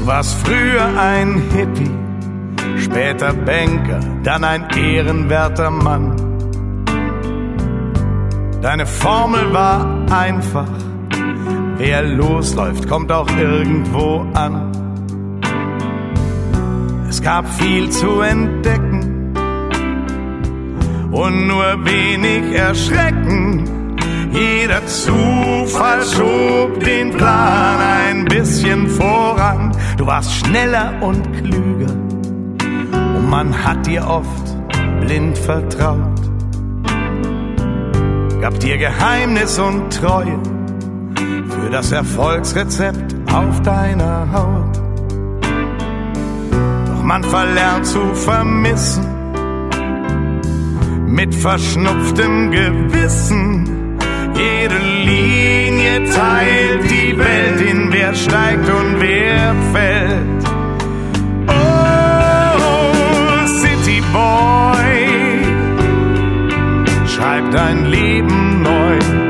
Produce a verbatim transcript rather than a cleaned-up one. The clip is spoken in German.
Du warst früher ein Hippie, später Banker, dann ein ehrenwerter Mann. Deine Formel war einfach, wer losläuft, kommt auch irgendwo an. Es gab viel zu entdecken und nur wenig erschrecken. Jeder Zufall schob den Plan ein bisschen voran. Du warst schneller und klüger und man hat dir oft blind vertraut. Gab dir Geheimnis und Treue für das Erfolgsrezept auf deiner Haut. Doch man verlernt zu vermissen mit verschnupftem Gewissen. Jede Linie teilt die Welt in wer steigt und wer fällt. Oh, City Boy, schreib dein Leben neu.